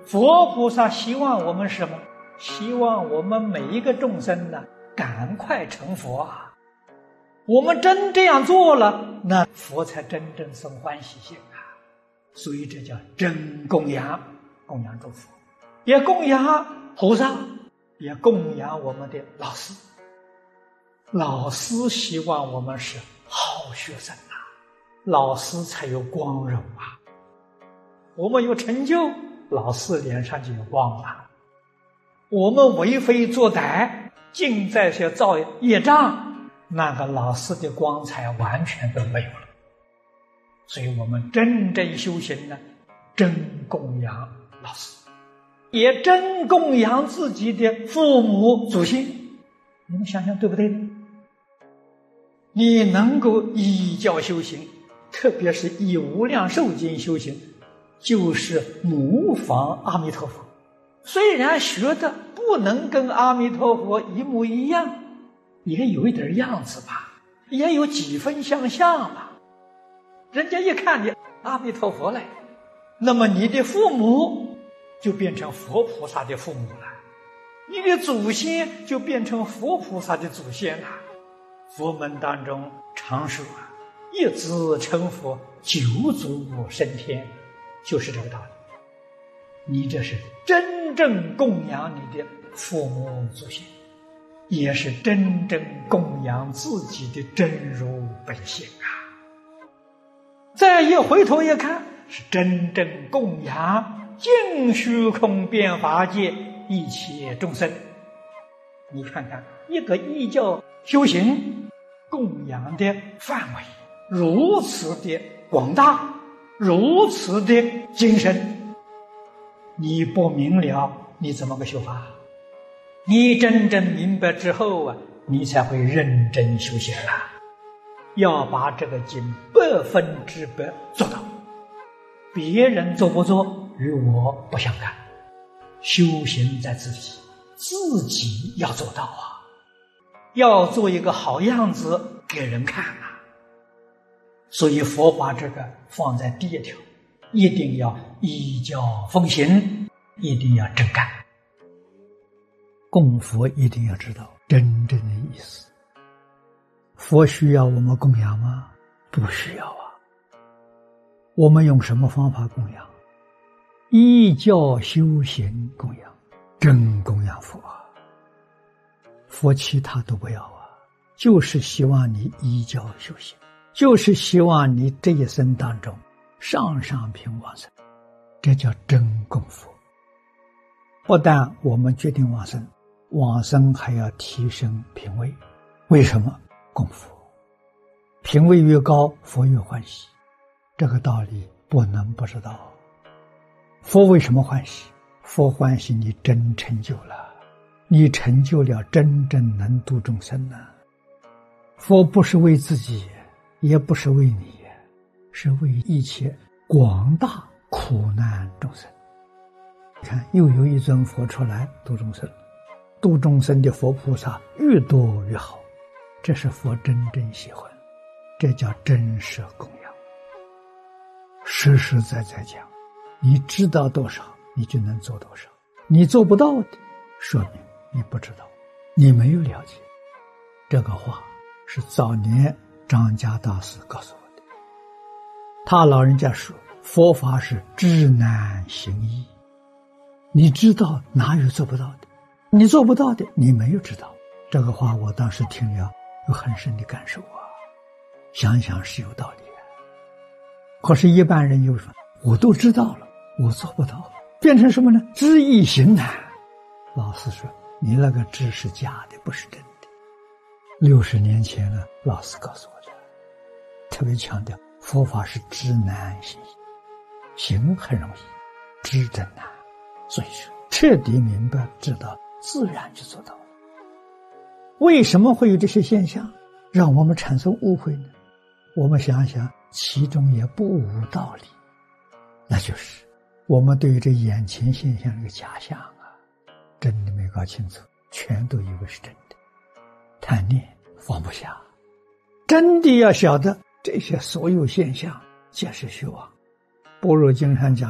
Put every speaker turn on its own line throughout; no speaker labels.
佛菩萨希望我们什么？希望我们每一个众生呢，赶快成佛啊！我们真这样做了，那佛才真正生欢喜心啊！所以这叫真供养，供养诸佛，也供养菩萨，也供养我们的老师。老师希望我们是好学生啊，老师才有光荣啊。我们有成就，老师脸上就有光啊。我们为非作歹，尽在些造业障，那个老师的光彩完全都没有了。所以我们真正修行呢，真供养老师，也真供养自己的父母祖先。你们想想对不对？你能够依教修行，特别是以无量寿经修行，就是模仿阿弥陀佛。虽然学的不能跟阿弥陀佛一模一样，也有一点样子吧，也有几分相像吧。人家一看你阿弥陀佛来，那么你的父母就变成佛菩萨的父母了，你的祖先就变成佛菩萨的祖先了。佛门当中常说一子成佛，九祖升天，就是这个道理。你这是真正供养你的父母祖先，也是真正供养自己的真如本性啊。再一回头一看，是真正供养净虚空遍法界一切众生。你看看一个依教修行供养的范围如此的广大，如此的精深，你不明了你怎么个修法？你真正明白之后啊，你才会认真修行啊！要把这个经100%做到，别人做不做与我不相干，修行在自己，自己要做到啊！要做一个好样子给人看啊！所以佛把这个放在第一条，一定要依教奉行，一定要真干。供佛一定要知道真正的意思。佛需要我们供养吗？不需要啊。我们用什么方法供养？依教修行供养，真供养佛啊。佛其他都不要啊，就是希望你依教修行，就是希望你这一生当中上上品往生，这叫真供佛。不但我们决定往生，往生还要提升品位。为什么？供佛，品位越高，佛越欢喜。这个道理不能不知道。佛为什么欢喜？佛欢喜你真成就了，你成就了真正能度众生呢。佛不是为自己，也不是为你，是为一切广大苦难众生。你看，又有一尊佛出来度众生，度众生的佛菩萨越多越好，这是佛真正喜欢，这叫真实供养。实实在在讲，你知道多少，你就能做多少。你做不到的，说明你不知道，你没有了解。这个话是早年张家大师告诉我的。他老人家说，佛法是知难行易。你知道哪有做不到的？你做不到的，你没有知道。这个话我当时听了有很深的感受啊，想想是有道理的。可是一般人又说，我都知道了，我做不到，变成什么呢？知易行难。老师说，你那个知是假的，不是真的。60年前呢，老师告诉我的，特别强调佛法是知难行易，行很容易，知真难。所以说彻底明白知道，自然就做到了。为什么会有这些现象让我们产生误会呢？我们想想，其中也不无道理。那就是我们对于这眼前现象这个假象啊，真的没搞清楚，全都以为是真的，贪念放不下。真的要晓得这些所有现象皆是虚妄。般若经上讲的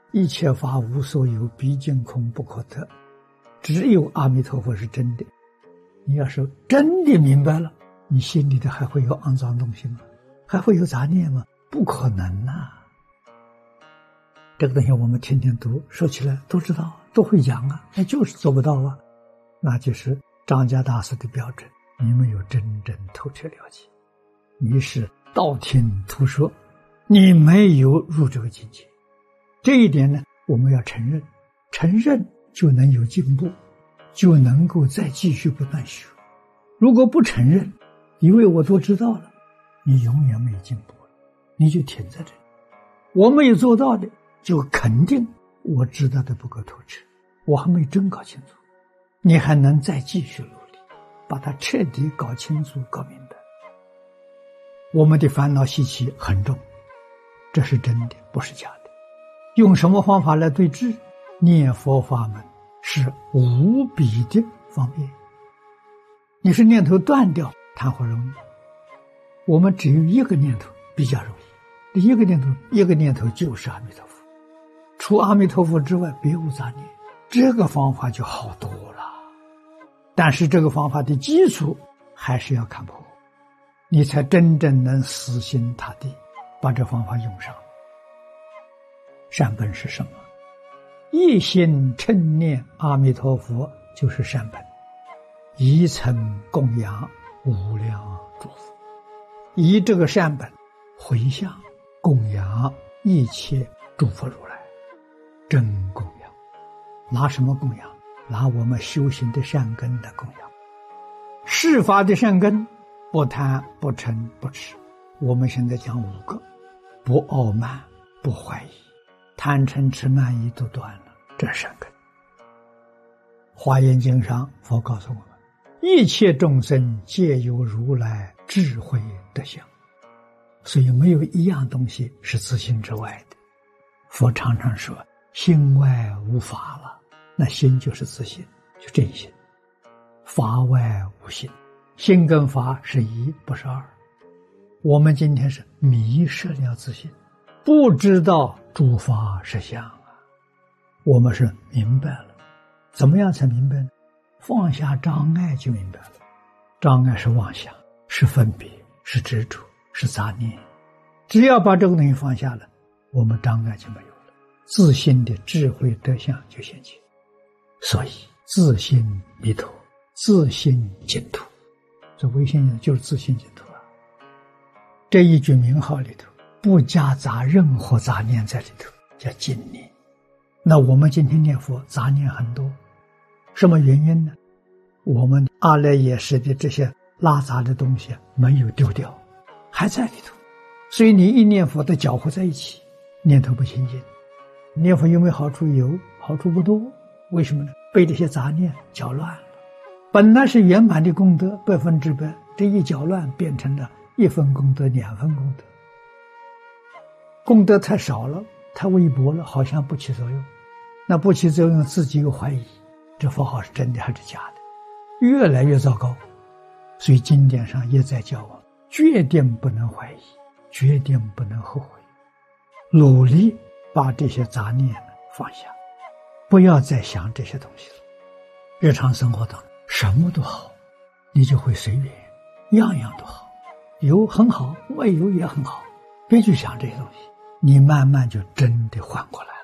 一切法无所有，毕竟空不可得，只有阿弥陀佛是真的。你要是真的明白了，你心里头还会有肮脏东西吗？还会有杂念吗？不可能啊！这个东西我们天天读，说起来都知道，都会讲啊，那就是做不到啊。那就是张家大师的标准，你没有真正透彻了解，你是道听途说，你没有入这个境界。这一点呢，我们要承认，承认就能有进步，就能够再继续不断学。如果不承认，以为我都知道了，你永远没有进步，你就停在这里。我没有做到的，就肯定我知道的不够透彻，我还没真搞清楚。你还能再继续努力，把它彻底搞清楚、搞明白。我们的烦恼习气很重，这是真的，不是假的。用什么方法来对治？念佛法门是无比的方便。你是念头断掉，谈何容易？我们只有一个念头比较容易，一个念头就是阿弥陀佛，除阿弥陀佛之外别无杂念，这个方法就好多了。但是这个方法的基础还是要看破，你才真正能死心塌地把这方法用上。善本是什么？一心称念阿弥陀佛就是善本，一曾供养无量诸佛，以这个善本回向供养一切诸佛如来，真供养。拿什么供养？拿我们修行的善根来供养。世法的善根，不贪不嗔不痴，我们现在讲5个：不傲慢，不怀疑，贪嗔痴慢疑都断了，这是善根。华严经上佛告诉我们，一切众生皆有如来智慧德相，所以没有一样东西是自心之外的。佛常常说心外无法了，那心就是自心，就真心。法外无心，心跟法是一，不是二。我们今天是迷失了自心，不知道诸法实相啊。我们是明白了，怎么样才明白呢？放下障碍就明白了。障碍是妄想，是分别，是执着，是杂念。只要把这个东西放下了，我们障碍就没有了，自信的智慧德相就现前。所以自信弥陀，自信净土，这唯心就是自信净土啊。这一句名号里头不夹杂任何杂念在里头，叫净念。那我们今天念佛杂念很多，什么原因呢？我们阿赖耶识的这些拉杂的东西没有丢掉，还在里头，所以你一念佛都搅和在一起，念头不清净。念佛有没有好处？有，好处不多。为什么呢？被这些杂念搅乱了。本来是圆满的功德100%，这一搅乱变成了1分功德2分功德，功德太少了，太微薄了，好像不起作用。那不起作用，自己又怀疑这佛号是真的还是假的，越来越糟糕。所以经典上也在教我，决定不能怀疑，决定不能后悔，努力把这些杂念放下，不要再想这些东西了。日常生活当中什么都好，你就会随缘，样样都好，有很好，没有也很好，别去想这些东西，你慢慢就真的缓过来。